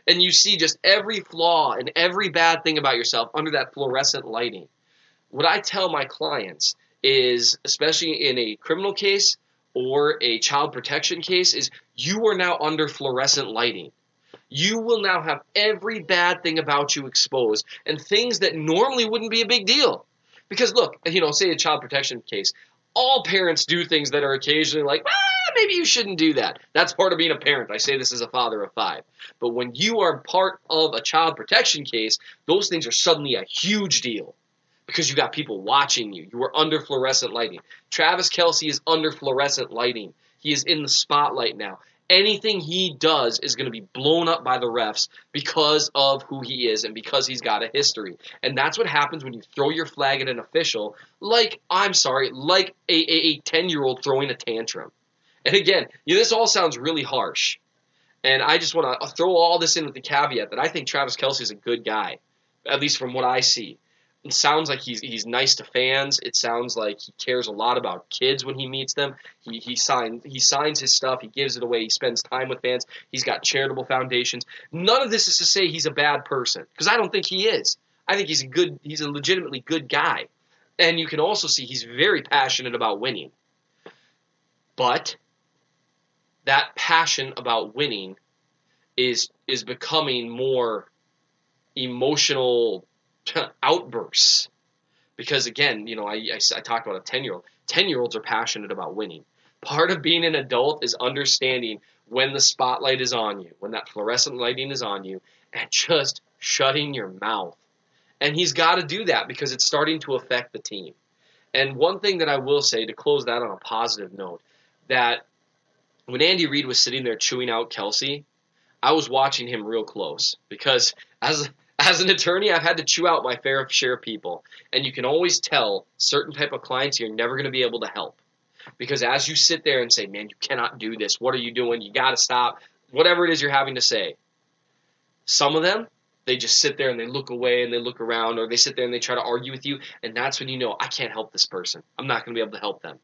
and you see just every flaw and every bad thing about yourself under that fluorescent lighting. What I tell my clients is, especially in a criminal case or a child protection case, is you are now under fluorescent lighting. You will now have every bad thing about you exposed and things that normally wouldn't be a big deal. Because look, say a child protection case, all parents do things that are occasionally like, maybe you shouldn't do that. That's part of being a parent. I say this as a father of 5. But when you are part of a child protection case, those things are suddenly a huge deal because you got people watching you. You are under fluorescent lighting. Travis Kelce is under fluorescent lighting. He is in the spotlight now. Anything he does is going to be blown up by the refs because of who he is and because he's got a history. And that's what happens when you throw your flag at an official like a 10-year-old throwing a tantrum. And again, this all sounds really harsh. And I just want to throw all this in with the caveat that I think Travis Kelce is a good guy, at least from what I see. It sounds like he's nice to fans. It sounds like he cares a lot about kids when he meets them. He signs his stuff. He gives it away. He spends time with fans. He's got charitable foundations. None of this is to say he's a bad person, because I don't think he is. I think he's a legitimately good guy. And you can also see he's very passionate about winning. But that passion about winning is becoming more emotional outbursts. Because again, I talked about a 10-year-old. 10-year-olds are passionate about winning. Part of being an adult is understanding when the spotlight is on you, when that fluorescent lighting is on you, and just shutting your mouth. And he's got to do that because it's starting to affect the team. And one thing that I will say to close that on a positive note, that when Andy Reid was sitting there chewing out Kelce, I was watching him real close because as an attorney, I've had to chew out my fair share of people. And you can always tell certain type of clients you're never going to be able to help. Because as you sit there and say, man, you cannot do this. What are you doing? You got to stop. Whatever it is you're having to say. Some of them, they just sit there and they look away and they look around, or they sit there and they try to argue with you. And that's when you know, I can't help this person. I'm not going to be able to help them.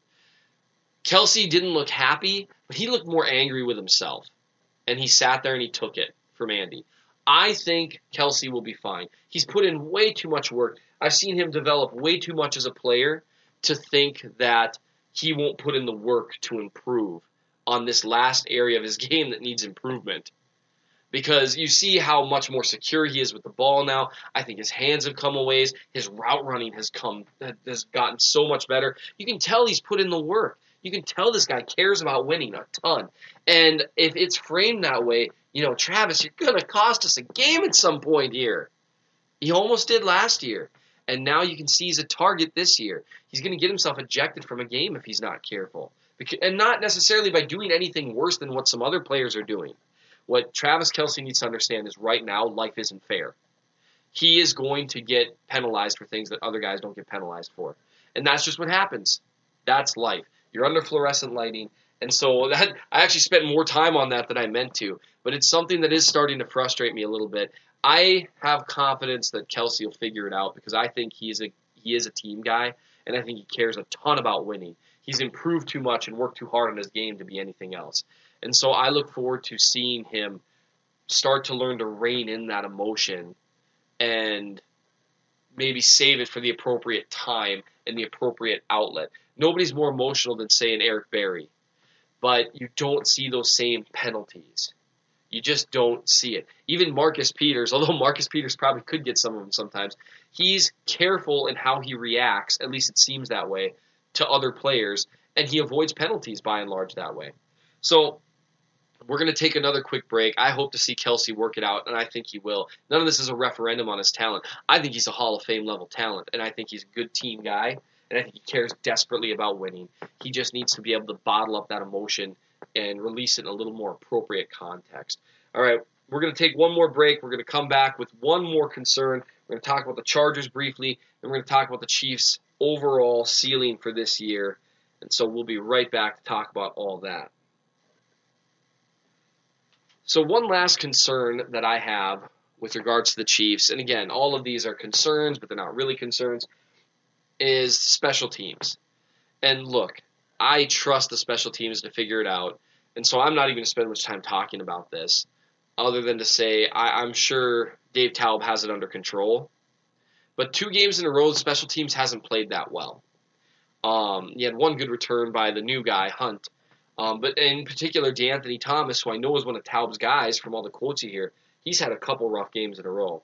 Kelce didn't look happy, but he looked more angry with himself. And he sat there and he took it from Andy. I think Kelce will be fine. He's put in way too much work. I've seen him develop way too much as a player to think that he won't put in the work to improve on this last area of his game that needs improvement. Because you see how much more secure he is with the ball now. I think his hands have come a ways. His route running has gotten so much better. You can tell he's put in the work. You can tell this guy cares about winning a ton. And if it's framed that way, Travis, you're going to cost us a game at some point here. He almost did last year. And now you can see he's a target this year. He's going to get himself ejected from a game if he's not careful. And not necessarily by doing anything worse than what some other players are doing. What Travis Kelce needs to understand is right now, life isn't fair. He is going to get penalized for things that other guys don't get penalized for. And that's just what happens. That's life. You're under fluorescent lighting. And so I actually spent more time on that than I meant to. But it's something that is starting to frustrate me a little bit. I have confidence that Kelce will figure it out because I think he is a team guy, and I think he cares a ton about winning. He's improved too much and worked too hard on his game to be anything else. And so I look forward to seeing him start to learn to rein in that emotion and maybe save it for the appropriate time and the appropriate outlet. Nobody's more emotional than, say, an Eric Berry, but you don't see those same penalties. You just don't see it. Even Marcus Peters, although Marcus Peters probably could get some of them sometimes, he's careful in how he reacts, at least it seems that way, to other players, and he avoids penalties by and large that way. So we're going to take another quick break. I hope to see Kelce work it out, and I think he will. None of this is a referendum on his talent. I think he's a Hall of Fame level talent, and I think he's a good team guy, and I think he cares desperately about winning. He just needs to be able to bottle up that emotion and release it in a little more appropriate context. All right, we're going to take one more break. We're going to come back with one more concern. We're going to talk about the Chargers briefly, and we're going to talk about the Chiefs' overall ceiling for this year. And so we'll be right back to talk about all that. So one last concern that I have with regards to the Chiefs, and again, all of these are concerns, but they're not really concerns, is special teams. And look, I trust the special teams to figure it out, and so I'm not even going to spend much time talking about this. other than to say I'm sure Dave Taub has it under control. But 2 games in a row, special teams hasn't played that well. He had one good return by the new guy, Hunt. But in particular, DeAnthony Thomas, who I know is one of Taub's guys from all the quotes you hear, he's had a couple rough games in a row.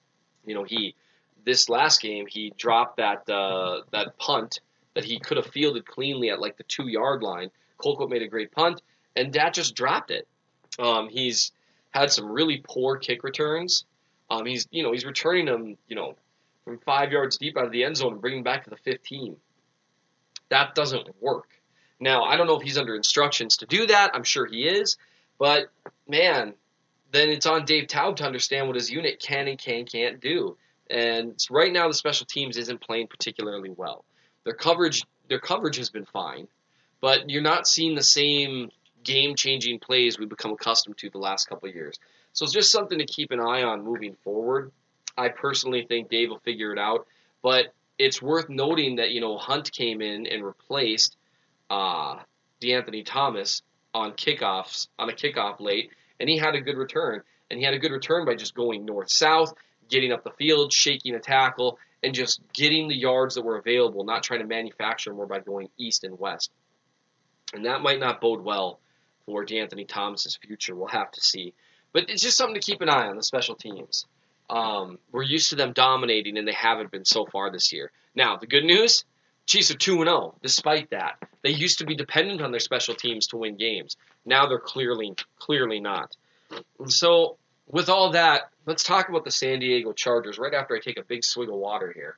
This last game, he dropped that punt that he could have fielded cleanly at like the 2-yard line. Colquitt made a great punt, and Dat just dropped it. He's had some really poor kick returns. He's returning them, from 5 yards deep out of the end zone and bringing them back to the 15. That doesn't work. Now, I don't know if he's under instructions to do that. I'm sure he is. But, man, then it's on Dave Taub to understand what his unit can and can't do. And right now the special teams isn't playing particularly well. Their coverage has been fine, but you're not seeing the same game-changing plays we've become accustomed to the last couple of years. So it's just something to keep an eye on moving forward. I personally think Dave will figure it out, but it's worth noting that, Hunt came in and replaced DeAnthony Thomas on a kickoff late, and he had a good return. And he had a good return by just going north-south, getting up the field, shaking a tackle, and just getting the yards that were available, not trying to manufacture more by going east and west. And that might not bode well for DeAnthony Thomas's future. We'll have to see. But it's just something to keep an eye on, the special teams. We're used to them dominating, and they haven't been so far this year. Now, the good news, Chiefs are 2-0, despite that. They used to be dependent on their special teams to win games. Now they're clearly not. And so, with all that, let's talk about the San Diego Chargers right after I take a big swig of water here.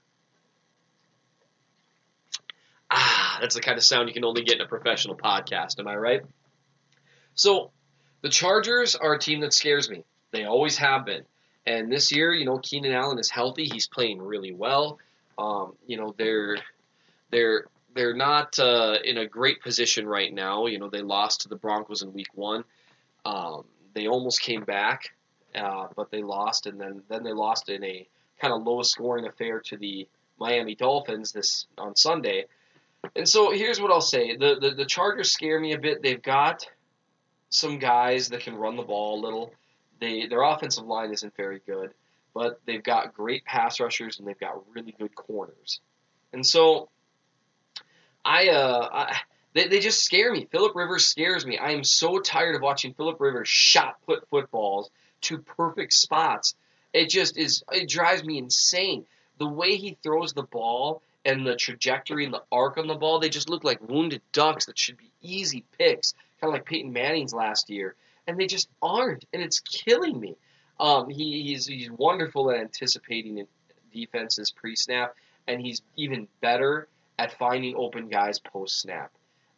That's the kind of sound you can only get in a professional podcast, am I right? So, the Chargers are a team that scares me. They always have been. And this year, Keenan Allen is healthy. He's playing really well. They're not in a great position right now. They lost to the Broncos in Week 1. They almost came back, but they lost, and then they lost in a kind of low-scoring affair to the Miami Dolphins on Sunday. And so here's what I'll say. The Chargers scare me a bit. They've got some guys that can run the ball a little. Their offensive line isn't very good, but they've got great pass rushers, and they've got really good corners. And so they just scare me. Phillip Rivers scares me. I am so tired of watching Phillip Rivers shot-put footballs to perfect spots. It drives me insane. The way he throws the ball and the trajectory and the arc on the ball, they just look like wounded ducks that should be easy picks, kind of like Peyton Manning's last year. And they just aren't, and it's killing me. He's wonderful at anticipating defenses pre-snap, and he's even better at finding open guys post-snap.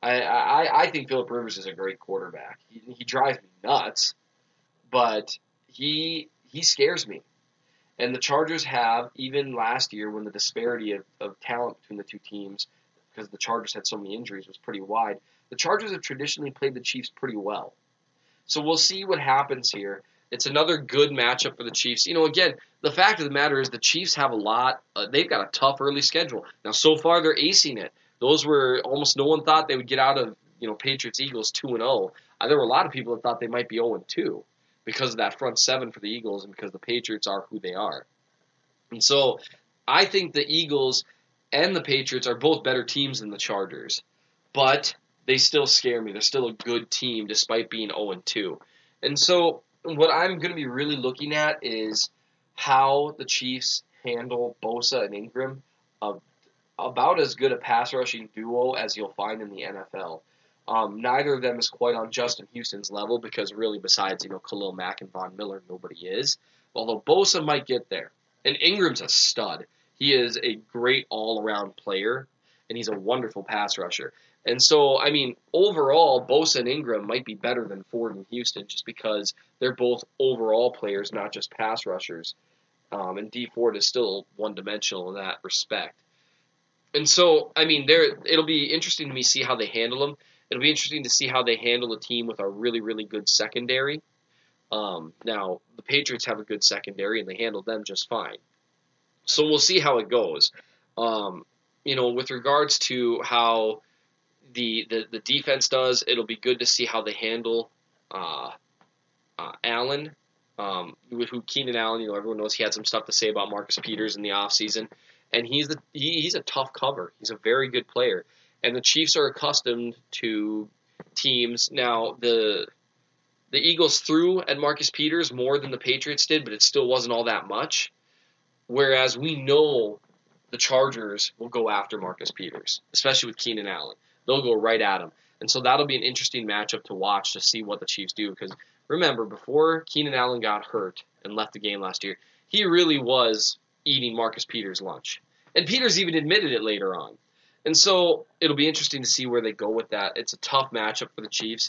I think Phillip Rivers is a great quarterback. He drives me nuts, but he scares me. And the Chargers have, even last year when the disparity of talent between the two teams, because the Chargers had so many injuries, was pretty wide, the Chargers have traditionally played the Chiefs pretty well. So we'll see what happens here. It's another good matchup for the Chiefs. Again, the fact of the matter is the Chiefs have they've got a tough early schedule. Now, so far, they're acing it. Those were almost no one thought they would get out of, Patriots-Eagles 2-0. There were a lot of people that thought they might be 0-2 because of that front seven for the Eagles and because the Patriots are who they are. And so I think the Eagles and the Patriots are both better teams than the Chargers. But they still scare me. They're still a good team despite being 0-2. And so what I'm going to be really looking at is how the Chiefs handle Bosa and Ingram, about as good a pass rushing duo as you'll find in the NFL. Neither of them is quite on Justin Houston's level because really besides, Khalil Mack and Von Miller, nobody is. Although Bosa might get there. And Ingram's a stud. He is a great all-around player, and he's a wonderful pass rusher. And so, overall, Bosa and Ingram might be better than Ford and Houston just because they're both overall players, not just pass rushers. And D Ford is still one-dimensional in that respect. And so, it'll be interesting to me see how they handle them. It'll be interesting to see how they handle a team with a really, really good secondary. Now, the Patriots have a good secondary, and they handled them just fine. So we'll see how it goes. With regards to how the defense does, it'll be good to see how they handle Allen with who Keenan Allen, everyone knows he had some stuff to say about Marcus Peters in the offseason. And he's a tough cover. He's a very good player. And the Chiefs are accustomed to teams. Now, the Eagles threw at Marcus Peters more than the Patriots did, but it still wasn't all that much. Whereas we know the Chargers will go after Marcus Peters, especially with Keenan Allen. They'll go right at him. And so that'll be an interesting matchup to watch to see what the Chiefs do. Because remember, before Keenan Allen got hurt and left the game last year, he really was eating Marcus Peters' lunch. And Peters even admitted it later on. And so it'll be interesting to see where they go with that. It's a tough matchup for the Chiefs.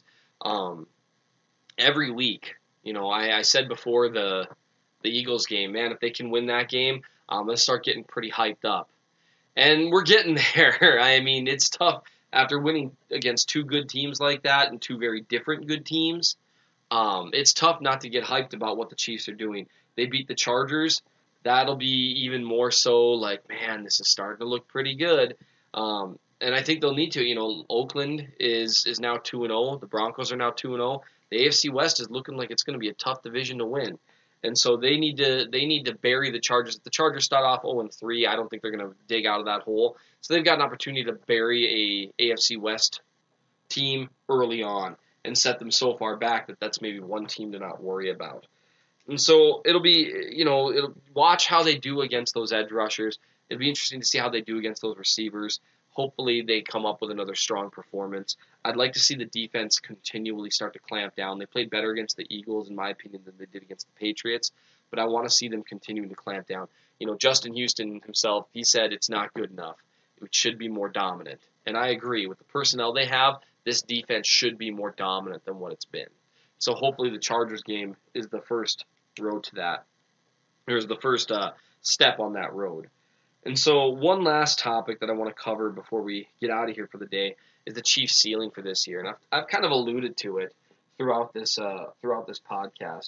Every week, I said before the Eagles game, man, if they can win that game, I'm going to start getting pretty hyped up. And we're getting there. I mean, it's tough after winning against two good teams like that and two very different good teams. It's tough not to get hyped about what the Chiefs are doing. They beat the Chargers. That'll be even more so like, man, this is starting to look pretty good. And I think they'll need to. Oakland is now 2-0. The Broncos are now 2-0. The AFC West is looking like it's going to be a tough division to win. And so they need to bury the Chargers. If the Chargers start off 0-3, I don't think they're going to dig out of that hole. So they've got an opportunity to bury a AFC West team early on and set them so far back that that's maybe one team to not worry about. And so it'll be, it'll watch how they do against those edge rushers. It'll be interesting to see how they do against those receivers. Hopefully they come up with another strong performance. I'd like to see the defense continually start to clamp down. They played better against the Eagles, in my opinion, than they did against the Patriots, but I want to see them continuing to clamp down. Justin Houston himself, he said it's not good enough. It should be more dominant. And I agree. With the personnel they have, this defense should be more dominant than what it's been. So hopefully the Chargers game is the first road to that. There's the first step on that road. And so one last topic that I want to cover before we get out of here for the day is the Chiefs' ceiling for this year. And I've kind of alluded to it throughout this podcast.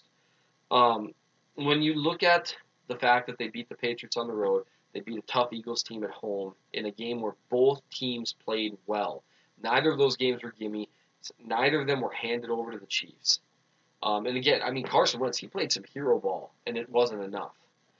When you look at the fact that they beat the Patriots on the road, they beat a tough Eagles team at home in a game where both teams played well. Neither of those games were gimme. Neither of them were handed over to the Chiefs. And again, Carson Wentz, he played some hero ball, and it wasn't enough.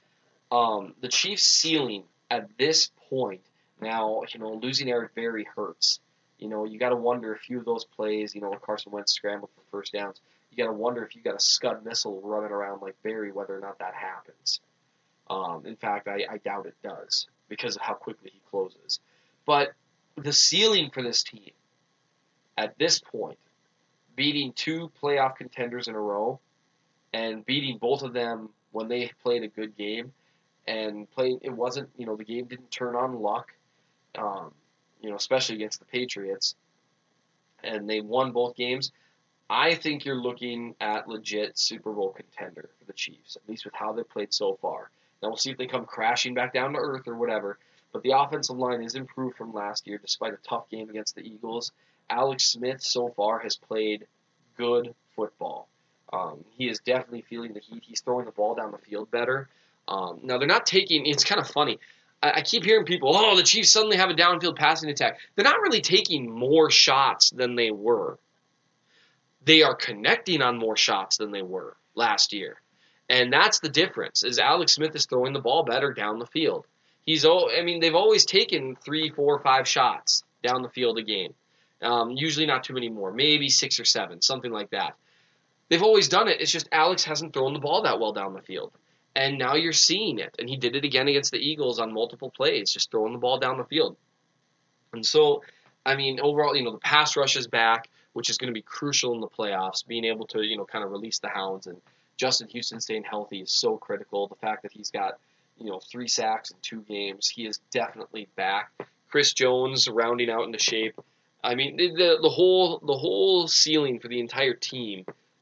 The Chiefs' ceiling at this point, now, losing Eric Berry hurts. You got to wonder a few of those plays, where Carson Wentz scrambled for first downs. You got to wonder if you got a Scud missile running around like Berry, whether or not that happens. In fact, I doubt it does because of how quickly he closes. But the ceiling for this team at this point, beating two playoff contenders in a row and beating both of them when they played a good game, and it wasn't, the game didn't turn on luck, especially against the Patriots, and they won both games. I think you're looking at legit Super Bowl contender for the Chiefs, at least with how they played so far. Now we'll see if they come crashing back down to earth or whatever, but the offensive line is improved from last year despite a tough game against the Eagles. Alex Smith so far has played good football. He is definitely feeling the heat. He's throwing the ball down the field better. Now, they're not taking – it's kind of funny. I keep hearing people, the Chiefs suddenly have a downfield passing attack. They're not really taking more shots than they were. They are connecting on more shots than they were last year. And that's the difference, is Alex Smith is throwing the ball better down the field. They've always taken 3, 4, 5 shots down the field a game. Usually not too many more, maybe 6 or 7, something like that. They've always done it. It's just Alex hasn't thrown the ball that well down the field. And now you're seeing it. And he did it again against the Eagles on multiple plays, just throwing the ball down the field. And so, overall, the pass rush is back, which is going to be crucial in the playoffs, being able to, kind of release the hounds. And Justin Houston staying healthy is so critical. The fact that he's got, 3 sacks in 2 games, he is definitely back. Chris Jones rounding out into shape. The whole ceiling for the entire team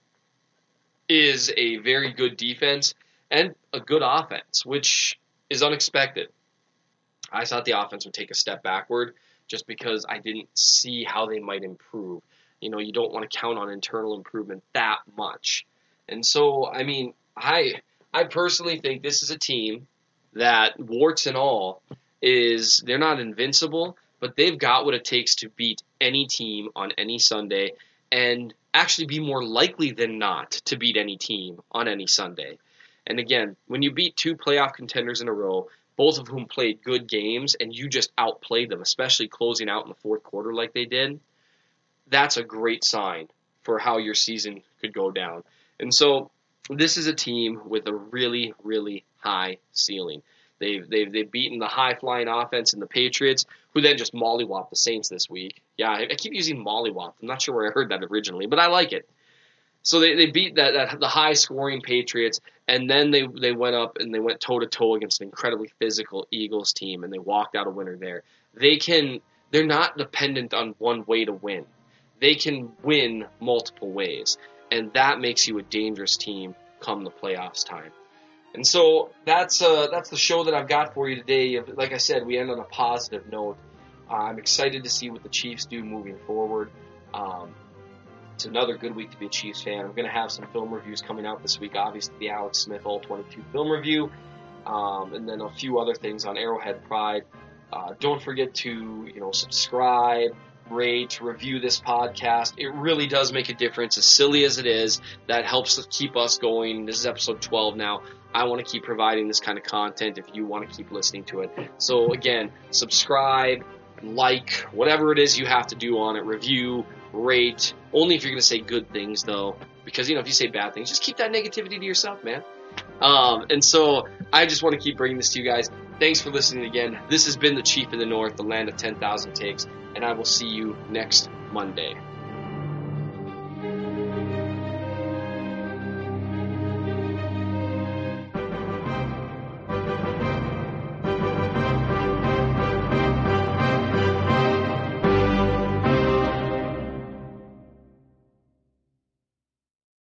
is a very good defense and a good offense, which is unexpected. I thought the offense would take a step backward just because I didn't see how they might improve. You don't want to count on internal improvement that much. And so, I personally think this is a team that, warts and all, they're not invincible, but they've got what it takes to beat any team on any Sunday. and actually be more likely than not to beat any team on any Sunday. And again, when you beat 2 playoff contenders in a row, both of whom played good games, and you just outplayed them, especially closing out in the fourth quarter like they did, that's a great sign for how your season could go down. And so this is a team with a really, really high ceiling. They've beaten the high-flying offense and the Patriots, who then just mollywopped the Saints this week. Yeah, I keep using mollywop. I'm not sure where I heard that originally, but I like it. So they beat the high-scoring Patriots, and then they went up and they went toe-to-toe against an incredibly physical Eagles team, and they walked out a winner there. They're not dependent on one way to win. They can win multiple ways, and that makes you a dangerous team come the playoffs time. And so that's the show that I've got for you today. Like I said, we end on a positive note. I'm excited to see what the Chiefs do moving forward. It's another good week to be a Chiefs fan. I'm going to have some film reviews coming out this week. Obviously, the Alex Smith All-22 film review, and then a few other things on Arrowhead Pride. Don't forget to subscribe, rate, review this podcast. It really does make a difference. As silly as it is, that helps to keep us going. This is episode 12 now. I want to keep providing this kind of content if you want to keep listening to it. So again, subscribe, like, whatever it is you have to do on it, review, rate, only if you're going to say good things though, because if you say bad things, just keep that negativity to yourself, man. And so I just want to keep bringing this to you guys. Thanks for listening again. This has been the Chief in the North, the land of 10,000 takes, and I will see you next Monday.